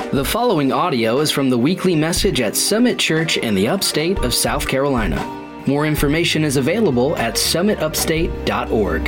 The following audio is from the weekly message at Summit Church in the upstate of South Carolina. More information is available at summitupstate.org.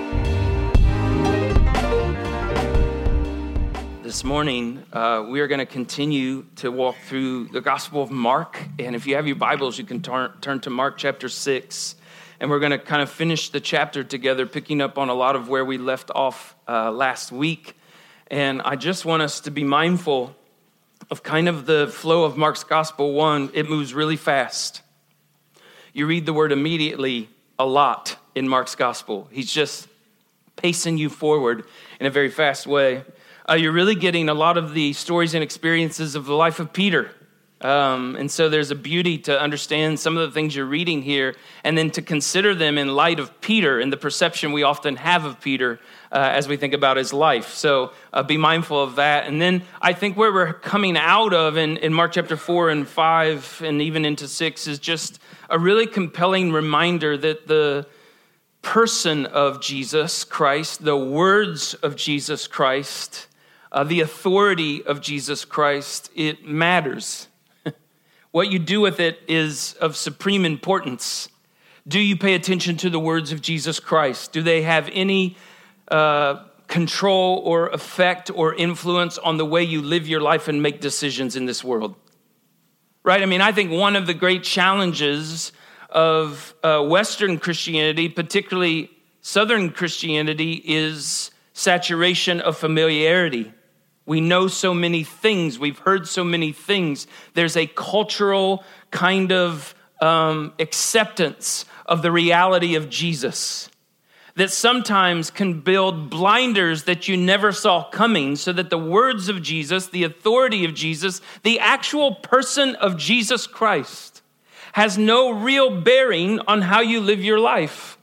This morning, we are going to continue to walk through the Gospel of Mark. And if you have your Bibles, you can turn to Mark chapter 6. And we're going to kind of finish the chapter together, picking up on a lot of where we left off last week. And I just want us to be mindful of kind of the flow of Mark's Gospel. One, it moves really fast. You read the word immediately a lot in Mark's Gospel. He's just pacing you forward in a very fast way. You're really getting a lot of the stories and experiences of the life of Peter. And so there's a beauty to understand some of the things you're reading here and then to consider them in light of Peter and the perception we often have of Peter as we think about his life. So be mindful of that. And then I think where we're coming out of in Mark chapter 4 and 5 and even into 6 is just a really compelling reminder that the person of Jesus Christ, the words of Jesus Christ, the authority of Jesus Christ, it matters. What you do with it is of supreme importance. Do you pay attention to the words of Jesus Christ? Do they have any control or effect or influence on the way you live your life and make decisions in this world? Right? I mean, I think one of the great challenges of Western Christianity, particularly Southern Christianity, is saturation of familiarity. We know so many things. We've heard so many things. There's a cultural kind of acceptance of the reality of Jesus that sometimes can build blinders that you never saw coming, so that the words of Jesus, the authority of Jesus, the actual person of Jesus Christ has no real bearing on how you live your life.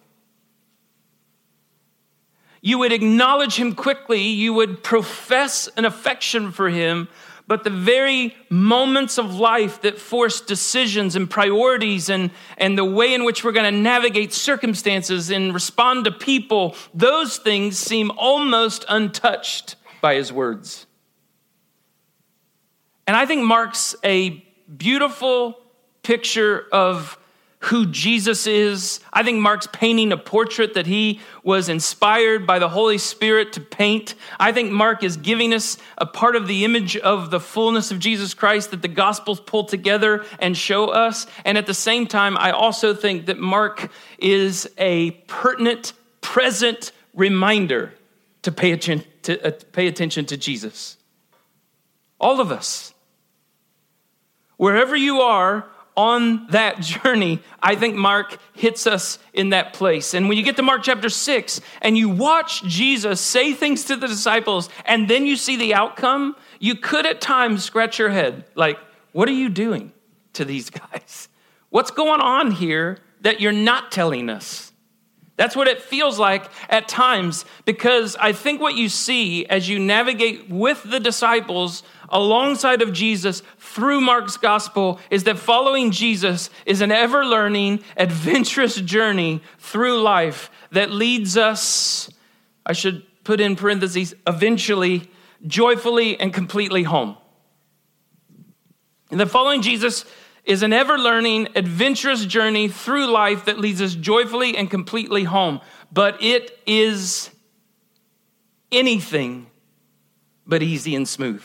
You would acknowledge him quickly, you would profess an affection for him, but the very moments of life that force decisions and priorities and the way in which we're going to navigate circumstances and respond to people, those things seem almost untouched by his words. And I think Mark's a beautiful picture of who Jesus is. I think Mark's painting a portrait that he was inspired by the Holy Spirit to paint. I think Mark is giving us a part of the image of the fullness of Jesus Christ that the Gospels pull together and show us. And at the same time, I also think that Mark is a pertinent, present reminder to pay attention to Jesus. All of us. Wherever you are on that journey, I think Mark hits us in that place. And when you get to Mark chapter 6 and you watch Jesus say things to the disciples and then you see the outcome, you could at times scratch your head. Like, what are you doing to these guys? What's going on here that you're not telling us? That's what it feels like at times, because I think what you see as you navigate with the disciples alongside of Jesus through Mark's gospel is that following Jesus is an ever-learning, adventurous journey through life that leads us, I should put in parentheses, eventually, joyfully and completely home. And that following Jesus is an ever-learning, adventurous journey through life that leads us joyfully and completely home. But it is anything but easy and smooth.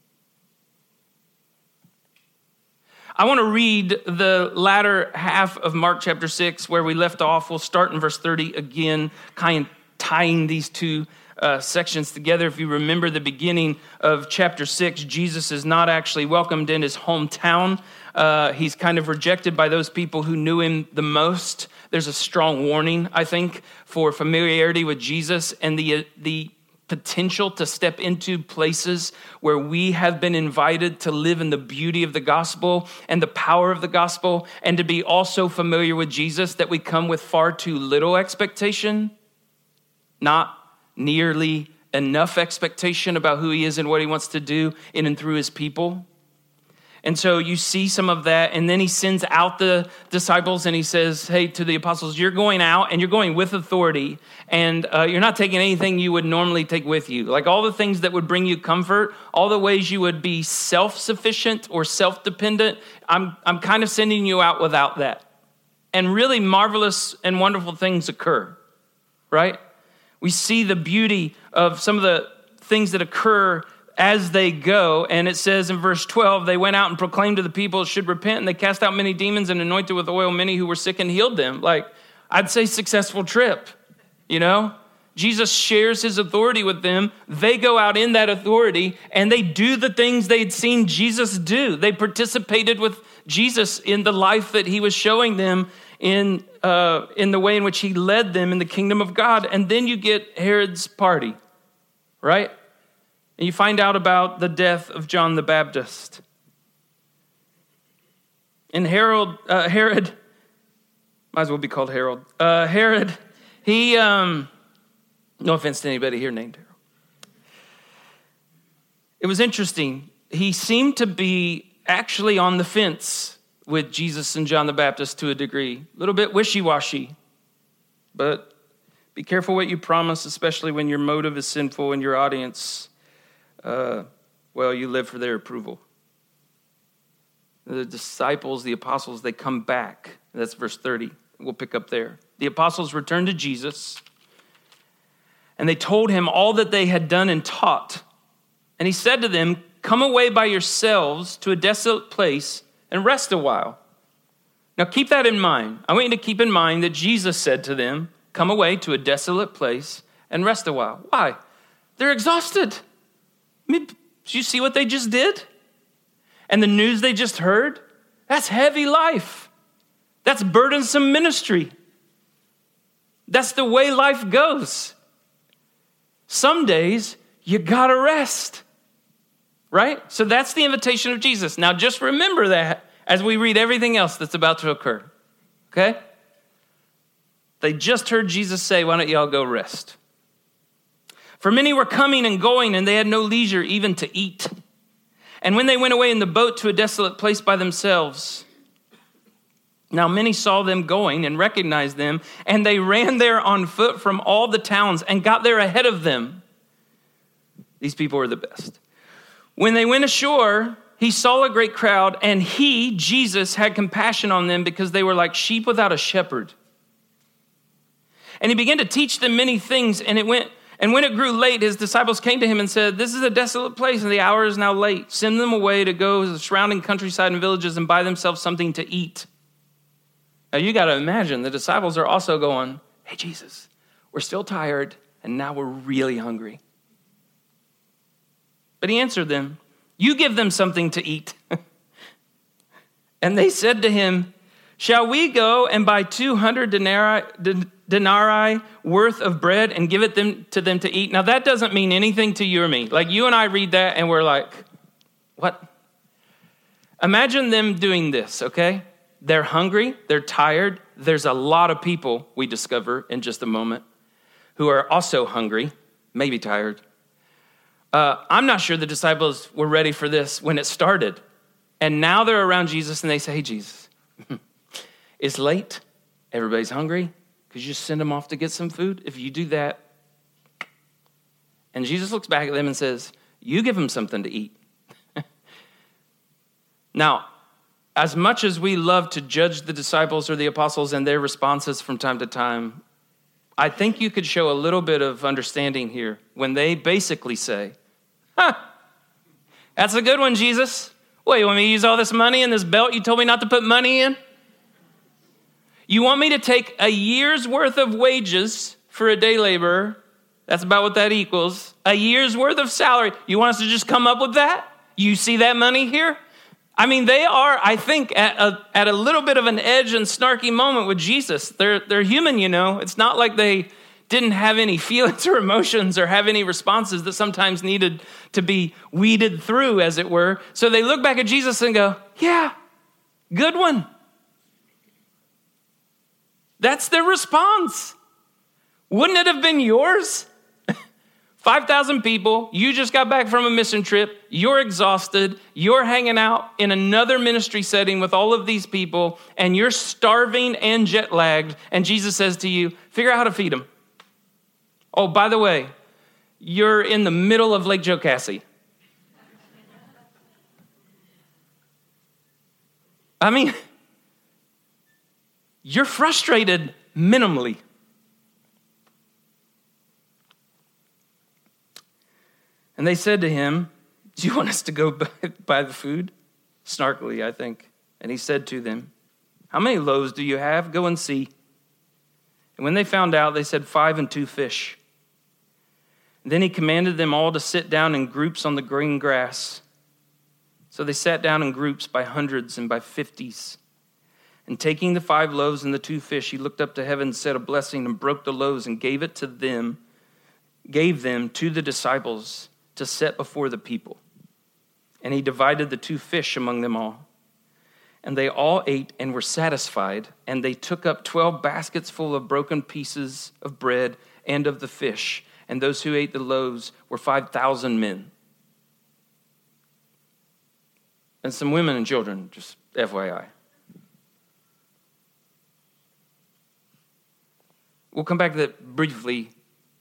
I want to read the latter half of Mark chapter 6 where we left off. We'll start in verse 30 again, kind of tying these two sections together. If you remember the beginning of chapter 6, Jesus is not actually welcomed in his hometown. He's kind of rejected by those people who knew him the most. There's a strong warning, I think, for familiarity with Jesus and the potential to step into places where we have been invited to live in the beauty of the gospel and the power of the gospel, and to be also familiar with Jesus, that we come with far too little expectation, not nearly enough expectation about who he is and what he wants to do in and through his people. And so you see some of that, and then he sends out the disciples, and he says, hey, to the apostles, you're going out, and you're going with authority, and you're not taking anything you would normally take with you. Like all the things that would bring you comfort, all the ways you would be self-sufficient or self-dependent, I'm kind of sending you out without that. And really marvelous and wonderful things occur, right? We see the beauty of some of the things that occur as they go, and it says in verse 12, they went out and proclaimed to the people should repent, and they cast out many demons and anointed with oil many who were sick and healed them. Like, I'd say successful trip, you know? Jesus shares his authority with them. They go out in that authority, and they do the things they'd seen Jesus do. They participated with Jesus in the life that he was showing them in the way in which he led them in the kingdom of God. And then you get Herod's party, right? And you find out about the death of John the Baptist. And Herod, might as well be called Harold. Herod, he, no offense to anybody here named Harold. It was interesting. He seemed to be actually on the fence with Jesus and John the Baptist to a degree. A little bit wishy-washy. But be careful what you promise, especially when your motive is sinful and your audience, you live for their approval. The disciples, the apostles, they come back. That's verse 30. We'll pick up there. The apostles returned to Jesus, and they told him all that they had done and taught. And he said to them, come away by yourselves to a desolate place and rest a while. Now keep that in mind. I want you to keep in mind that Jesus said to them, come away to a desolate place and rest a while. Why? They're exhausted. I mean, did you see what they just did? And the news they just heard? That's heavy life. That's burdensome ministry. That's the way life goes. Some days, you gotta rest. Right? So that's the invitation of Jesus. Now just remember that as we read everything else that's about to occur. Okay? They just heard Jesus say, why don't y'all go rest? For many were coming and going, and they had no leisure even to eat. And when they went away in the boat to a desolate place by themselves, now many saw them going and recognized them, and they ran there on foot from all the towns and got there ahead of them. These people were the best. When they went ashore, he saw a great crowd, and he, Jesus, had compassion on them because they were like sheep without a shepherd. And he began to teach them many things, and when it grew late, his disciples came to him and said, this is a desolate place, and the hour is now late. Send them away to go to the surrounding countryside and villages and buy themselves something to eat. Now, you got to imagine, the disciples are also going, hey, Jesus, we're still tired, and now we're really hungry. But he answered them, you give them something to eat. And they said to him, shall we go and buy 200 denarii worth of bread and give it to them to eat? Now, that doesn't mean anything to you or me. Like, you and I read that and we're like, what? Imagine them doing this, okay? They're hungry, they're tired. There's a lot of people, we discover in just a moment, who are also hungry, maybe tired. I'm not sure the disciples were ready for this when it started. And now they're around Jesus and they say, hey, Jesus, it's late. Everybody's hungry. Could you just send them off to get some food? If you do that. And Jesus looks back at them and says, you give them something to eat. Now, as much as we love to judge the disciples or the apostles and their responses from time to time, I think you could show a little bit of understanding here when they basically say, that's a good one, Jesus. What, you want me to use all this money in this belt you told me not to put money in? You want me to take a year's worth of wages for a day laborer? That's about what that equals. A year's worth of salary. You want us to just come up with that? You see that money here? I mean, they are, I think, at a little bit of an edge and snarky moment with Jesus. They're human, you know. It's not like they didn't have any feelings or emotions or have any responses that sometimes needed to be weeded through, as it were. So they look back at Jesus and go, yeah, good one. That's their response. Wouldn't it have been yours? 5,000 people, you just got back from a mission trip, you're exhausted, you're hanging out in another ministry setting with all of these people, and you're starving and jet lagged, and Jesus says to you, figure out how to feed them. Oh, by the way, you're in the middle of Lake Jocassee. I mean, you're frustrated minimally. And they said to him, do you want us to go buy the food? Snarkily, I think. And he said to them, how many loaves do you have? Go and see. And when they found out, they said 5 and 2 fish. And then he commanded them all to sit down in groups on the green grass. So they sat down in groups by hundreds and by 50s. And taking the 5 loaves and the 2 fish, he looked up to heaven, said a blessing, and broke the loaves and gave them to the disciples to set before the people. And he divided the 2 fish among them all. And they all ate and were satisfied, and they took up 12 baskets full of broken pieces of bread and of the fish. And those who ate the loaves were 5,000 men. And some women and children, just FYI. We'll come back to that briefly.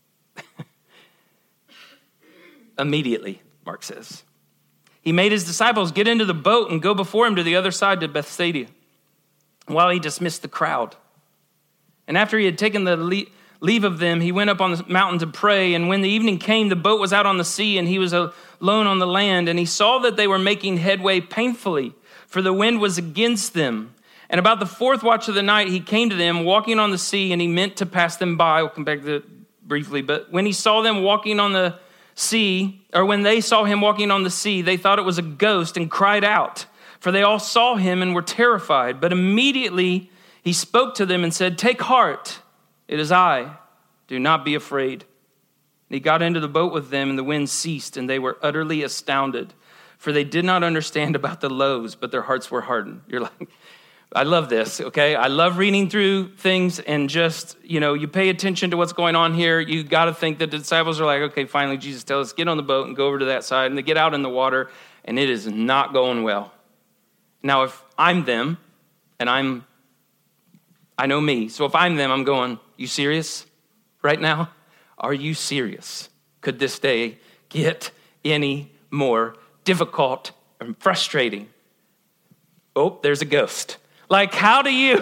Immediately, Mark says. He made his disciples get into the boat and go before him to the other side to Bethsaida, while he dismissed the crowd. And after he had taken the leave of them, he went up on the mountain to pray. And when the evening came, the boat was out on the sea, and he was alone on the land. And he saw that they were making headway painfully, for the wind was against them. And about the 4th watch of the night, he came to them, walking on the sea, and he meant to pass them by. We'll come back to that briefly. But when he saw them walking on the sea, or when they saw him walking on the sea, they thought it was a ghost and cried out, for they all saw him and were terrified. But immediately he spoke to them and said, take heart, it is I, do not be afraid. And he got into the boat with them, and the wind ceased, and they were utterly astounded, for they did not understand about the loaves, but their hearts were hardened. You're like, I love this, okay? I love reading through things and just, you pay attention to what's going on here. You got to think that the disciples are like, okay, finally, Jesus tells us, get on the boat and go over to that side. And they get out in the water, and it is not going well. Now, if I'm them, and I know me. So if I'm them, I'm going, you serious right now? Are you serious? Could this day get any more difficult and frustrating? Oh, there's a ghost. Like, how do you...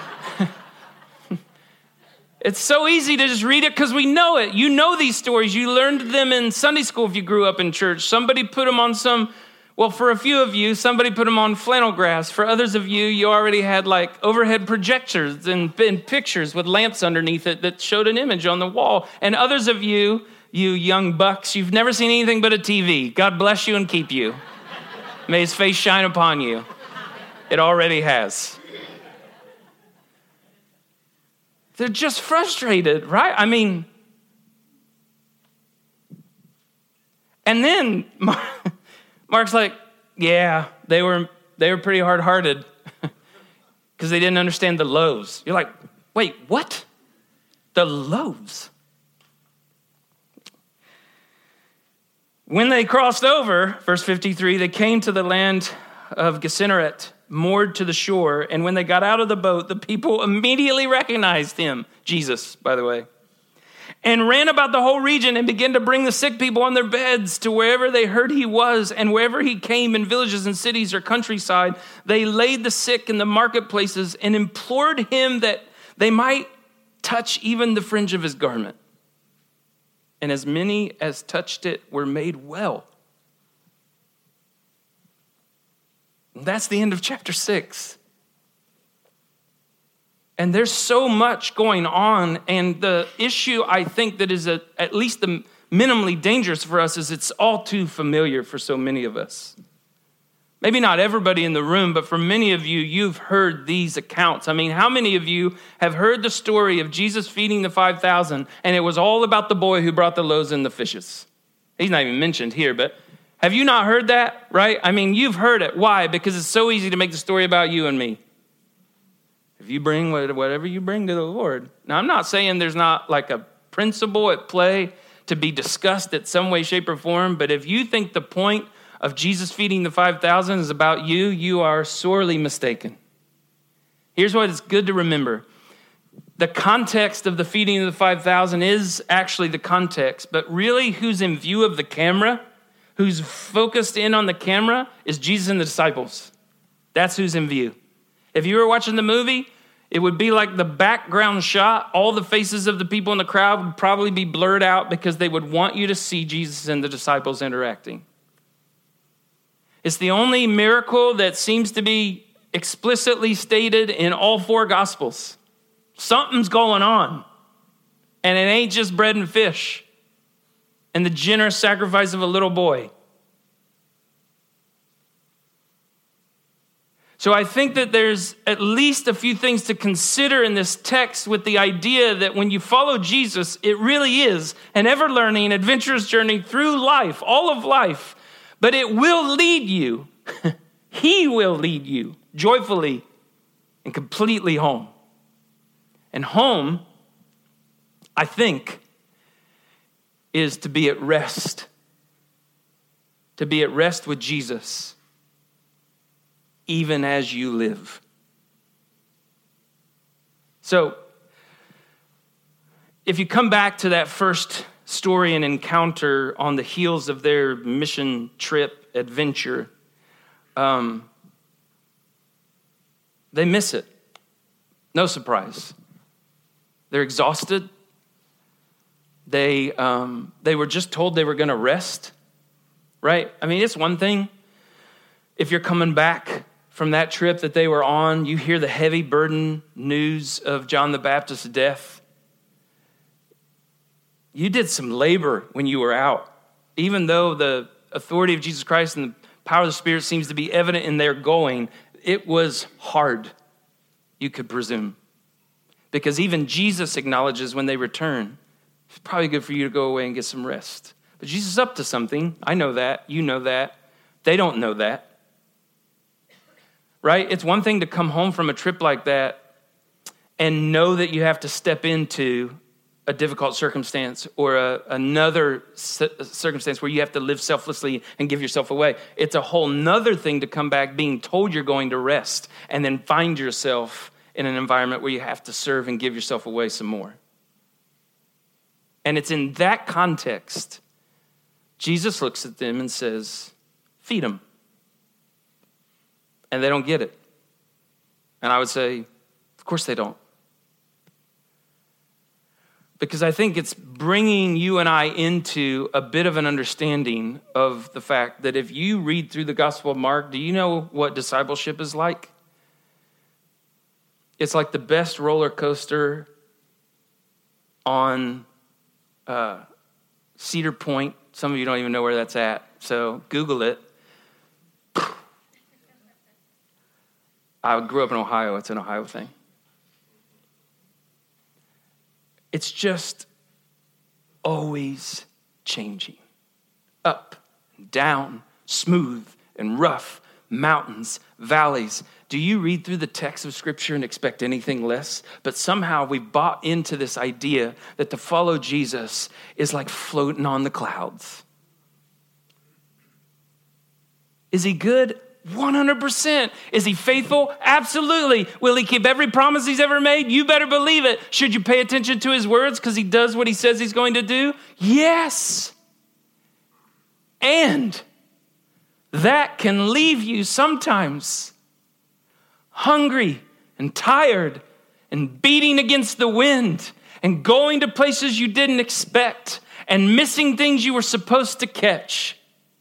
It's so easy to just read it because we know it. You know these stories. You learned them in Sunday school if you grew up in church. Somebody put them on for a few of you, somebody put them on flannel graphs. For others of you, you already had like overhead projectors and pictures with lamps underneath it that showed an image on the wall. And others of you young bucks, you've never seen anything but a TV. God bless you and keep you. May his face shine upon you. It already has. They're just frustrated, right? I mean, and then Mark's like, yeah, they were pretty hard-hearted because they didn't understand the loaves. You're like, wait, what? The loaves? When they crossed over, verse 53, they came to the land of Gennesaret, moored to the shore, and when they got out of the boat, the people immediately recognized him, Jesus, by the way, and ran about the whole region and began to bring the sick people on their beds to wherever they heard he was, and wherever he came in villages and cities or countryside, they laid the sick in the marketplaces and implored him that they might touch even the fringe of his garment. And as many as touched it were made well. That's the end of chapter 6. And there's so much going on. And the issue, I think, that is at least the minimally dangerous for us is it's all too familiar for so many of us. Maybe not everybody in the room, but for many of you, you've heard these accounts. I mean, how many of you have heard the story of Jesus feeding the 5,000, and it was all about the boy who brought the loaves and the fishes? He's not even mentioned here, but have you not heard that, right? I mean, you've heard it. Why? Because it's so easy to make the story about you and me. If you bring whatever you bring to the Lord. Now, I'm not saying there's not like a principle at play to be discussed in some way, shape, or form. But if you think the point of Jesus feeding the 5,000 is about you, you are sorely mistaken. Here's what is good to remember. The context of the feeding of the 5,000 is actually the context, but really who's in view of the camera, who's focused in on the camera, is Jesus and the disciples. That's who's in view. If you were watching the movie, it would be like the background shot. All the faces of the people in the crowd would probably be blurred out because they would want you to see Jesus and the disciples interacting. It's the only miracle that seems to be explicitly stated in all four Gospels. Something's going on, and it ain't just bread and fish and the generous sacrifice of a little boy. So I think that there's at least a few things to consider in this text with the idea that when you follow Jesus, it really is an ever-learning, adventurous journey through life, all of life, but it will lead you. He will lead you joyfully and completely home. And home, I think, is to be at rest. To be at rest with Jesus, even as you live. So, if you come back to that first story and encounter on the heels of their mission trip adventure, they miss it. No surprise. They're exhausted. They were just told they were going to rest, right? I mean, it's one thing if you're coming back from that trip that they were on, you hear the heavy burden news of John the Baptist's death. You did some labor when you were out. Even though the authority of Jesus Christ and the power of the Spirit seems to be evident in their going, it was hard, you could presume. Because even Jesus acknowledges when they return, it's probably good for you to go away and get some rest. But Jesus is up to something. I know that. You know that. They don't know that. Right? It's one thing to come home from a trip like that and know that you have to step into a difficult circumstance or another circumstance where you have to live selflessly and give yourself away. It's a whole nother thing to come back being told you're going to rest and then find yourself in an environment where you have to serve and give yourself away some more. And it's in that context, Jesus looks at them and says, feed them. And they don't get it. And I would say, of course they don't. Because I think it's bringing you and I into a bit of an understanding of the fact that if you read through the Gospel of Mark, do you know what discipleship is like? It's like the best roller coaster on Cedar Point. Some of you don't even know where that's at, so Google it. I grew up in Ohio. It's an Ohio thing. It's just always changing. Up, down, smooth and rough, mountains, valleys. Do you read through the text of Scripture and expect anything less? But somehow we bought into this idea that to follow Jesus is like floating on the clouds. Is he good? 100%. Is he faithful? Absolutely. Will he keep every promise he's ever made? You better believe it. Should you pay attention to his words because he does what he says he's going to do? Yes. And that can leave you sometimes hungry and tired and beating against the wind and going to places you didn't expect and missing things you were supposed to catch.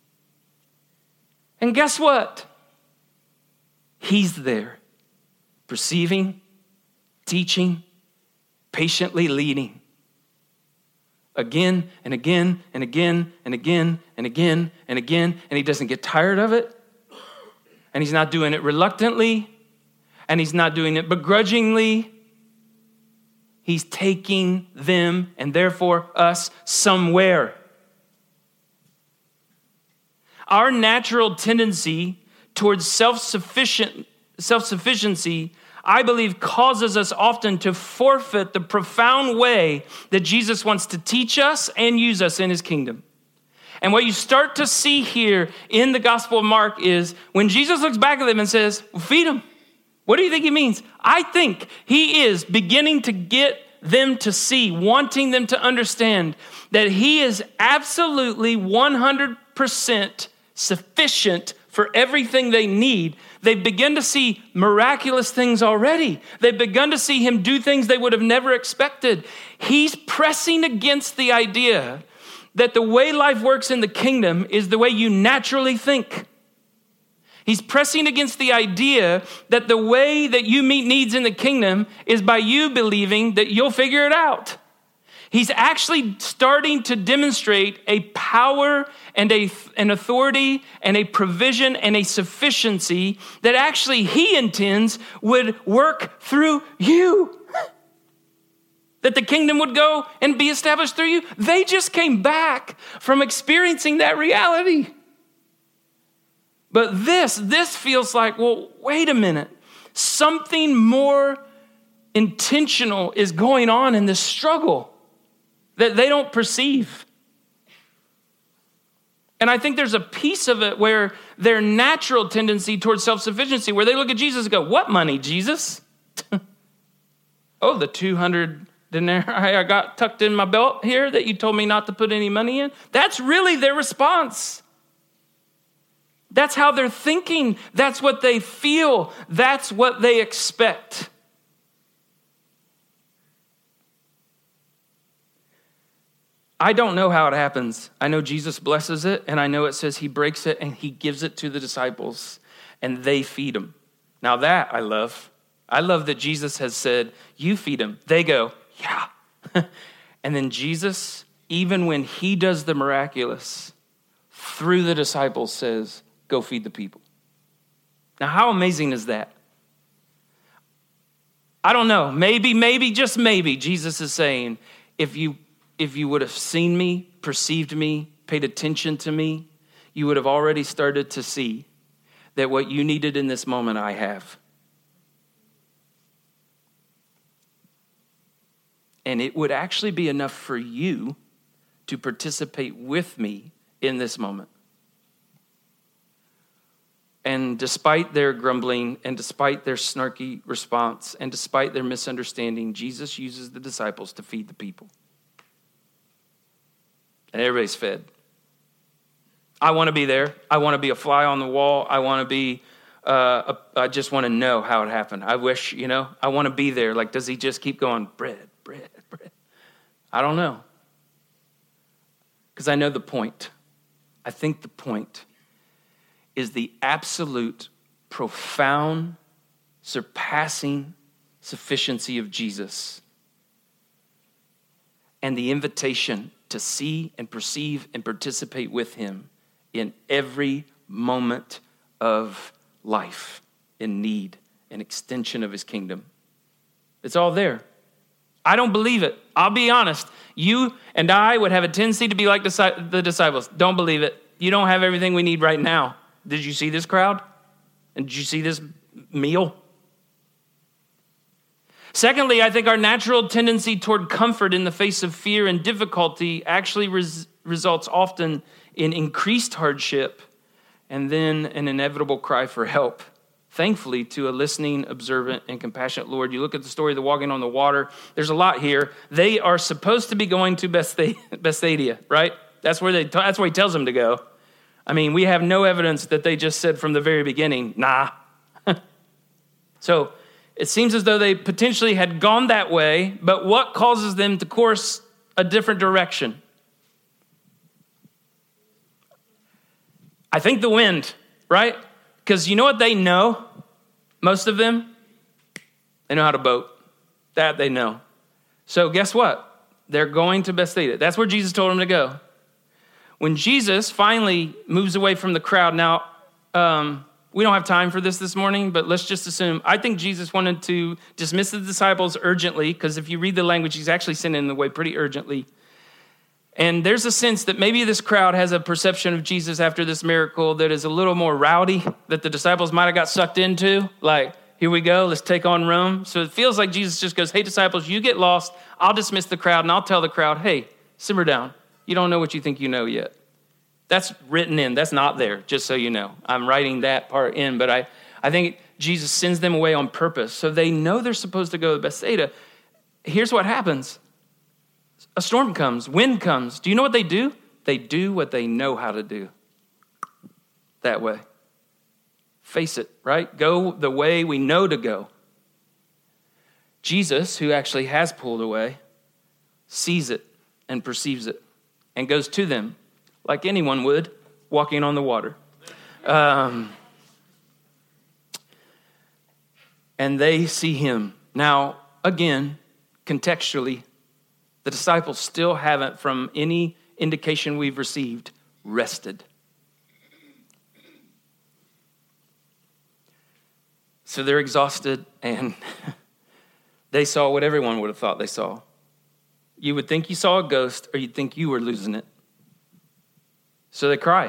And guess what? He's there, perceiving, teaching, patiently leading. Again and again and again and again and again and again. And he doesn't get tired of it. And he's not doing it reluctantly. And he's not doing it begrudgingly. He's taking them and therefore us somewhere. Our natural tendency towards self-sufficient self-sufficiency, I believe, causes us often to forfeit the profound way that Jesus wants to teach us and use us in his kingdom. And what you start to see here in the Gospel of Mark is when Jesus looks back at them and says, well, feed them. What do you think he means? I think he is beginning to get them to see, wanting them to understand that he is absolutely 100% sufficient for everything they need. They've begun to see miraculous things already. They've begun to see him do things they would have never expected. He's pressing against the idea that the way life works in the kingdom is the way you naturally think. He's pressing against the idea that the way that you meet needs in the kingdom is by you believing that you'll figure it out. He's actually starting to demonstrate a power and an authority and a provision and a sufficiency that actually he intends would work through you. That the kingdom would go and be established through you. They just came back from experiencing that reality. But this feels like, well, wait a minute. Something more intentional is going on in this struggle that they don't perceive. And I think there's a piece of it where their natural tendency towards self-sufficiency, where they look at Jesus and go, what money, Jesus? Oh, the 200 denarii I got tucked in my belt here that you told me not to put any money in. That's really their response. That's how they're thinking. That's what they feel. That's what they expect. I don't know how it happens. I know Jesus blesses it, and I know it says he breaks it and he gives it to the disciples, and they feed them. Now that I love. I love that Jesus has said, you feed them. They go, yeah. And then Jesus, even when he does the miraculous, through the disciples says, go feed the people. Now, how amazing is that? I don't know. Maybe, just maybe, Jesus is saying, if you would have seen me, perceived me, paid attention to me, you would have already started to see that what you needed in this moment, I have. And it would actually be enough for you to participate with me in this moment. And despite their grumbling, and despite their snarky response, and despite their misunderstanding, Jesus uses the disciples to feed the people. And everybody's fed. I want to be there. I want to be a fly on the wall. I want to be, I just want to know how it happened. I wish, I want to be there. Like, does he just keep going, bread? I don't know. Because I know the point. I think the point is the absolute, profound, surpassing sufficiency of Jesus. And the invitation to see and perceive and participate with him in every moment of life, in need, and extension of his kingdom. It's all there. I don't believe it. I'll be honest. You and I would have a tendency to be like the disciples. Don't believe it. You don't have everything we need right now. Did you see this crowd? And did you see this meal? Secondly, I think our natural tendency toward comfort in the face of fear and difficulty actually results often in increased hardship and then an inevitable cry for help. Thankfully, to a listening, observant, and compassionate Lord. You look at the story of the walking on the water. There's a lot here. They are supposed to be going to Bethsaida, right? That's where he tells them to go. I mean, we have no evidence that they just said from the very beginning, nah. So it seems as though they potentially had gone that way, but what causes them to course a different direction? I think the wind, right? Because you know what they know? Most of them? They know how to boat. That they know. So guess what? They're going to Bethsaida. That's where Jesus told them to go. When Jesus finally moves away from the crowd, now, we don't have time for this morning, but let's just assume, I think Jesus wanted to dismiss the disciples urgently, because if you read the language, he's actually sending them away pretty urgently. And there's a sense that maybe this crowd has a perception of Jesus after this miracle that is a little more rowdy, that the disciples might have got sucked into. Like, here we go, let's take on Rome. So it feels like Jesus just goes, hey, disciples, you get lost. I'll dismiss the crowd, and I'll tell the crowd, hey, simmer down. You don't know what you think you know yet. That's written in. That's not there, just so you know. I'm writing that part in, but I think Jesus sends them away on purpose. So they know they're supposed to go to Bethsaida. Here's what happens. A storm comes, wind comes. Do you know what they do? They do what they know how to do. That way. Face it, right? Go the way we know to go. Jesus, who actually has pulled away, sees it and perceives it and goes to them like anyone would, walking on the water. And they see him. Now, again, contextually, the disciples still haven't, from any indication we've received, rested. So they're exhausted, and they saw what everyone would have thought they saw. You would think you saw a ghost, or you'd think you were losing it. So they cry.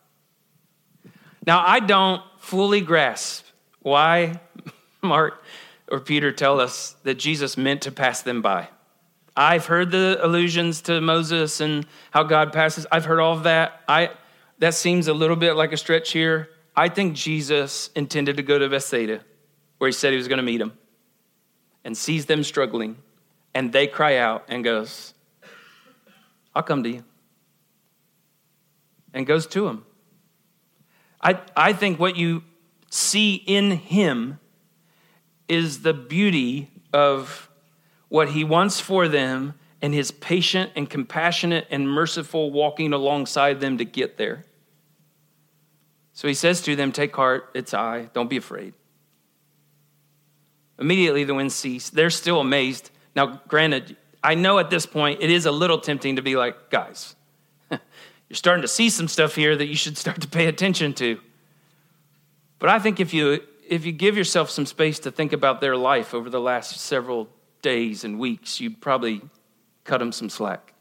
Now, I don't fully grasp why Mark or Peter tell us that Jesus meant to pass them by. I've heard the allusions to Moses and how God passes. I've heard all of that. That seems a little bit like a stretch here. I think Jesus intended to go to Bethsaida, where he said he was going to meet them, and sees them struggling, and they cry out and goes, I'll come to you, and goes to them. I think what you see in him is the beauty of what he wants for them and his patient and compassionate and merciful walking alongside them to get there. So he says to them, take heart, it's I, don't be afraid. Immediately the wind ceased. They're still amazed. Now, granted, I know at this point it is a little tempting to be like, guys, you're starting to see some stuff here that you should start to pay attention to. But I think if you give yourself some space to think about their life over the last several days and weeks, you'd probably cut them some slack.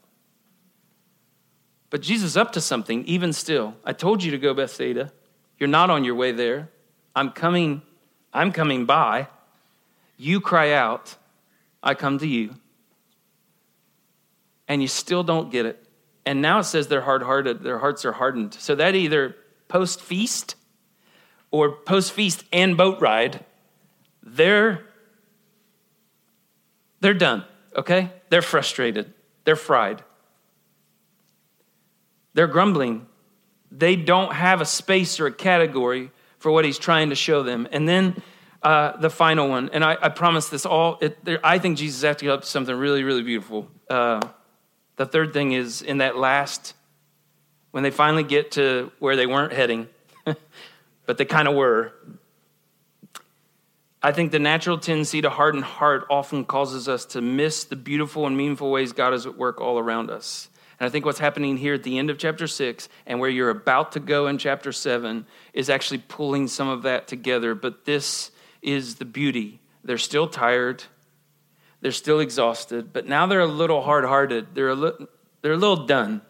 But Jesus is up to something, even still. I told you to go Bethsaida. You're not on your way there. I'm coming by. You cry out, I come to you. And you still don't get it. And now it says they're hard-hearted. Their hearts are hardened. So that either post-feast or post-feast and boat ride, they're done, okay? They're frustrated. They're fried. They're grumbling. They don't have a space or a category for what he's trying to show them. And then the final one, and I promise this all, I think Jesus is acting up to something really, really beautiful. The third thing is in that last, when they finally get to where they weren't heading, but they kind of were. I think the natural tendency to harden heart often causes us to miss the beautiful and meaningful ways God is at work all around us. And I think what's happening here at the end of chapter 6 and where you're about to go in chapter 7 is actually pulling some of that together. But this is the beauty. They're still tired. They're still exhausted. But now they're a little hard-hearted. They're a little done.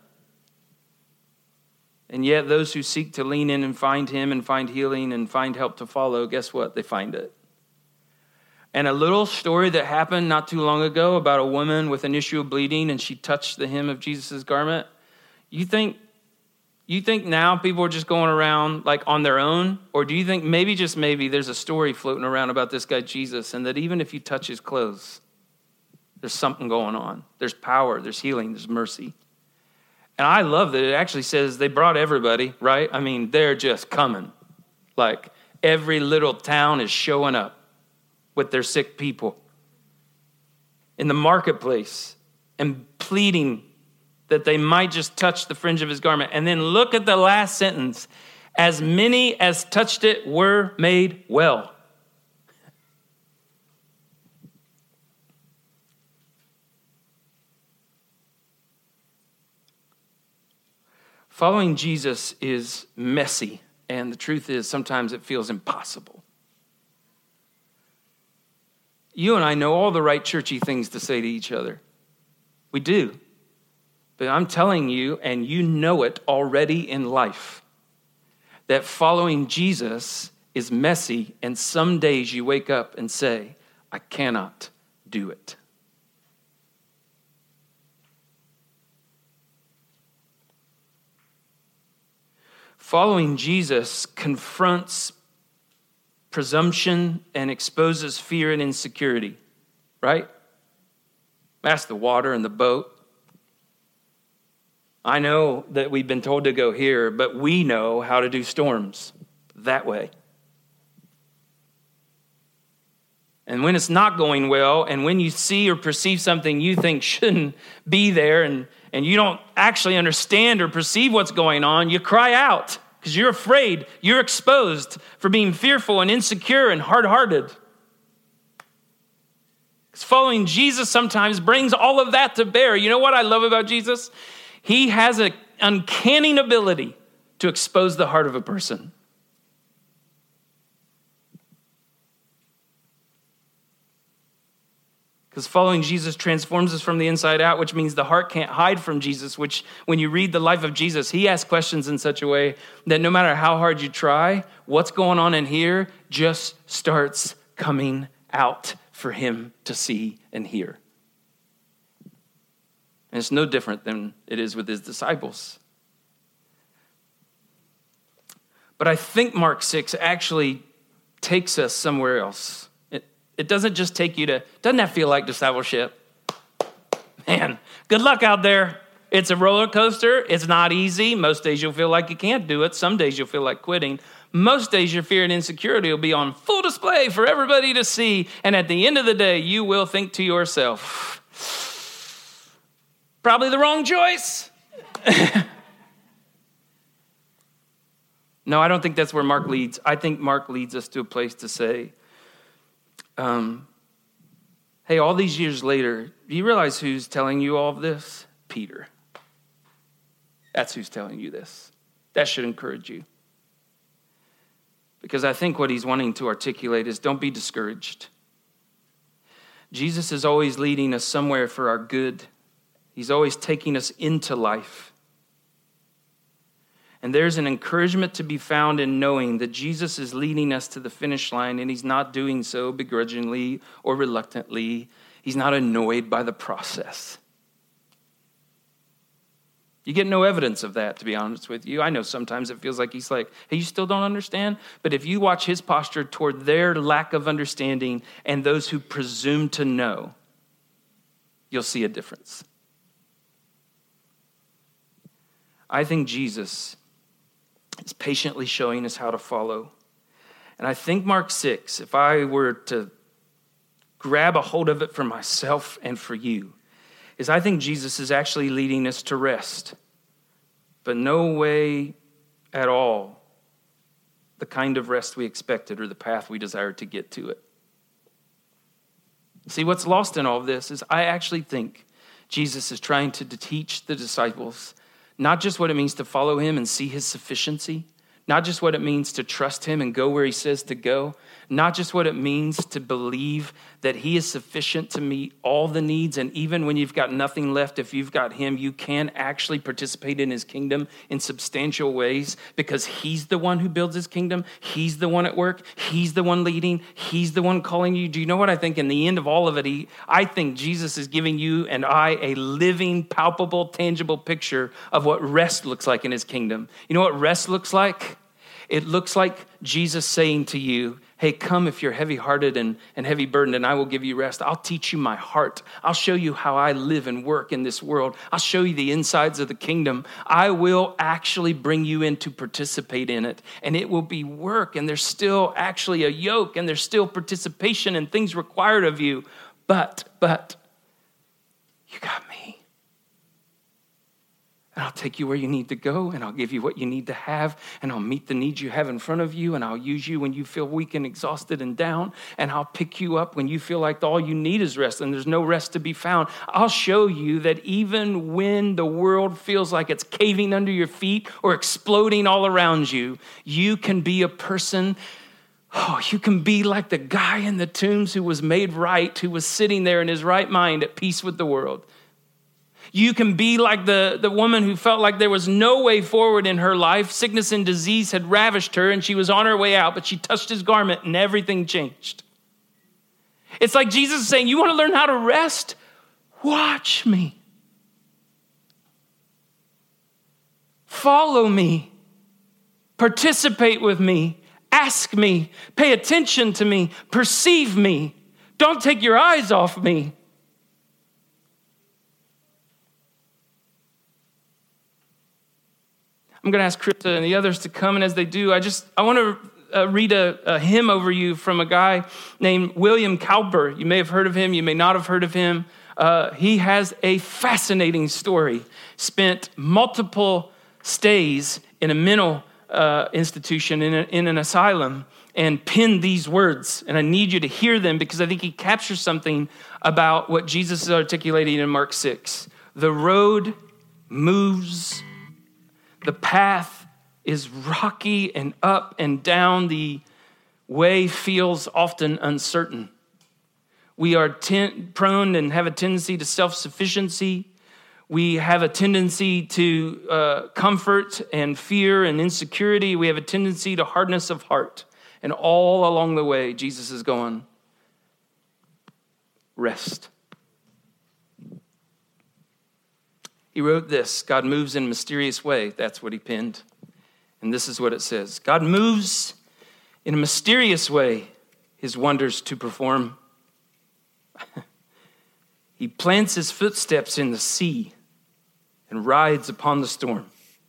And yet those who seek to lean in and find him and find healing and find help to follow, guess what? They find it. And a little story that happened not too long ago about a woman with an issue of bleeding and she touched the hem of Jesus' garment. You think now people are just going around like on their own? Or do you think maybe, just maybe, there's a story floating around about this guy Jesus and that even if you touch his clothes, there's something going on. There's power, there's healing, there's mercy. And I love that it actually says they brought everybody, right? I mean, they're just coming. Like every little town is showing up with their sick people in the marketplace and pleading that they might just touch the fringe of his garment. And then look at the last sentence. As many as touched it were made well. Following Jesus is messy, and the truth is sometimes it feels impossible. You and I know all the right churchy things to say to each other. We do. But I'm telling you, and you know it already in life, that following Jesus is messy, and some days you wake up and say, I cannot do it. Following Jesus confronts presumption and exposes fear and insecurity, right? That's the water and the boat. I know that we've been told to go here, but we know how to do storms that way. And when it's not going well, and when you see or perceive something you think shouldn't be there, and you don't actually understand or perceive what's going on, you cry out because you're afraid, you're exposed for being fearful and insecure and hard-hearted. Because following Jesus sometimes brings all of that to bear. You know what I love about Jesus? He has an uncanny ability to expose the heart of a person. Because following Jesus transforms us from the inside out, which means the heart can't hide from Jesus, which when you read the life of Jesus, he asks questions in such a way that no matter how hard you try, what's going on in here just starts coming out for him to see and hear. And it's no different than it is with his disciples. But I think Mark 6 actually takes us somewhere else. It doesn't just take you to, doesn't that feel like discipleship? Man, good luck out there. It's a roller coaster. It's not easy. Most days you'll feel like you can't do it. Some days you'll feel like quitting. Most days your fear and insecurity will be on full display for everybody to see. And at the end of the day, you will think to yourself, probably the wrong choice. No, I don't think that's where Mark leads. I think Mark leads us to a place to say, hey, all these years later, do you realize who's telling you all of this? Peter. That's who's telling you this. That should encourage you. Because I think what he's wanting to articulate is don't be discouraged. Jesus is always leading us somewhere for our good. He's always taking us into life. And there's an encouragement to be found in knowing that Jesus is leading us to the finish line, and he's not doing so begrudgingly or reluctantly. He's not annoyed by the process. You get no evidence of that, to be honest with you. I know sometimes it feels like he's like, hey, you still don't understand? But if you watch his posture toward their lack of understanding and those who presume to know, you'll see a difference. I think Jesus is patiently showing us how to follow. And I think Mark 6, if I were to grab a hold of it for myself and for you, is I think Jesus is actually leading us to rest, but no way at all the kind of rest we expected or the path we desired to get to it. See, what's lost in all of this is I actually think Jesus is trying to teach the disciples not just what it means to follow him and see his sufficiency, not just what it means to trust him and go where he says to go, not just what it means to believe that he is sufficient to meet all the needs, and even when you've got nothing left, if you've got him, you can actually participate in his kingdom in substantial ways because he's the one who builds his kingdom. He's the one at work. He's the one leading. He's the one calling you. Do you know what I think? In the end of all of it, I think Jesus is giving you and I a living, palpable, tangible picture of what rest looks like in his kingdom. You know what rest looks like? It looks like Jesus saying to you, hey, come if you're heavy-hearted and heavy burdened, and I will give you rest. I'll teach you my heart. I'll show you how I live and work in this world. I'll show you the insides of the kingdom. I will actually bring you in to participate in it, and it will be work, and there's still actually a yoke, and there's still participation and things required of you. But you got me. And I'll take you where you need to go, and I'll give you what you need to have, and I'll meet the needs you have in front of you, and I'll use you when you feel weak and exhausted and down, and I'll pick you up when you feel like all you need is rest, and there's no rest to be found. I'll show you that even when the world feels like it's caving under your feet or exploding all around you, you can be a person. You can be like the guy in the tombs who was made right, who was sitting there in his right mind at peace with the world. You can be like the woman who felt like there was no way forward in her life. Sickness and disease had ravished her and she was on her way out, but she touched his garment and everything changed. It's like Jesus is saying, you want to learn how to rest? Watch me. Follow me. Participate with me. Ask me. Pay attention to me. Perceive me. Don't take your eyes off me. I'm going to ask Krista and the others to come, and as they do, I want to read a hymn over you from a guy named William Cowper. You may have heard of him. You may not have heard of him. He has a fascinating story. Spent multiple stays in a mental institution, in an asylum, and penned these words. And I need you to hear them because I think he captures something about what Jesus is articulating in Mark 6. The road moves. The path is rocky and up and down. The way feels often uncertain. We are prone and have a tendency to self-sufficiency. We have a tendency to comfort and fear and insecurity. We have a tendency to hardness of heart. And all along the way, Jesus is going, rest. He wrote this, God moves in a mysterious way. That's what he penned. And this is what it says. God moves in a mysterious way, his wonders to perform. He plants his footsteps in the sea and rides upon the storm.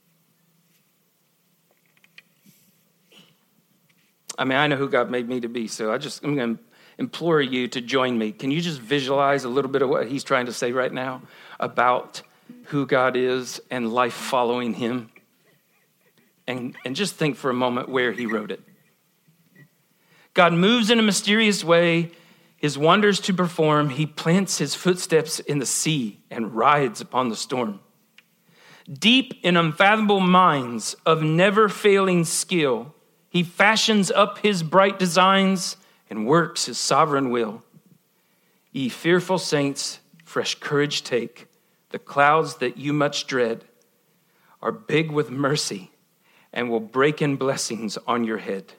I mean, I know who God made me to be, so I'm going to implore you to join me. Can you just visualize a little bit of what he's trying to say right now about who God is and life following him? And just think for a moment where he wrote it. God moves in a mysterious way, his wonders to perform. He plants his footsteps in the sea and rides upon the storm. Deep in unfathomable minds of never-failing skill, he fashions up his bright designs and works his sovereign will. Ye fearful saints, fresh courage take. The clouds that you much dread are big with mercy and will break in blessings on your head.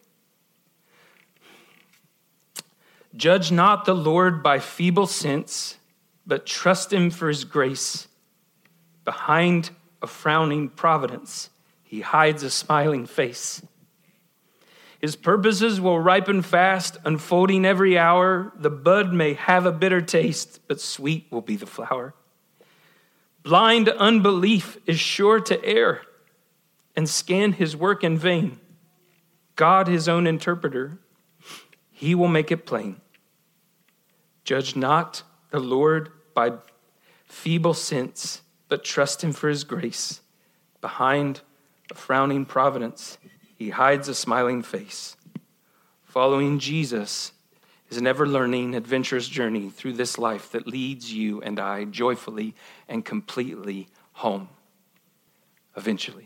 Judge not the Lord by feeble sense, but trust him for his grace. Behind a frowning providence, he hides a smiling face. His purposes will ripen fast, unfolding every hour. The bud may have a bitter taste, but sweet will be the flower. Blind unbelief is sure to err and scan his work in vain. God, his own interpreter, he will make it plain. Judge not the Lord by feeble sense, but trust him for his grace. Behind a frowning providence, he hides a smiling face. Following Jesus is an ever-learning, adventurous journey through this life that leads you and I joyfully and completely home, eventually.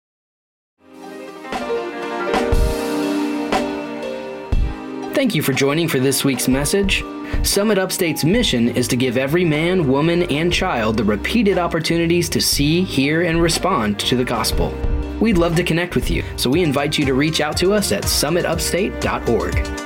Thank you for joining for this week's message. Summit Upstate's mission is to give every man, woman, and child the repeated opportunities to see, hear, and respond to the gospel. We'd love to connect with you, so we invite you to reach out to us at summitupstate.org.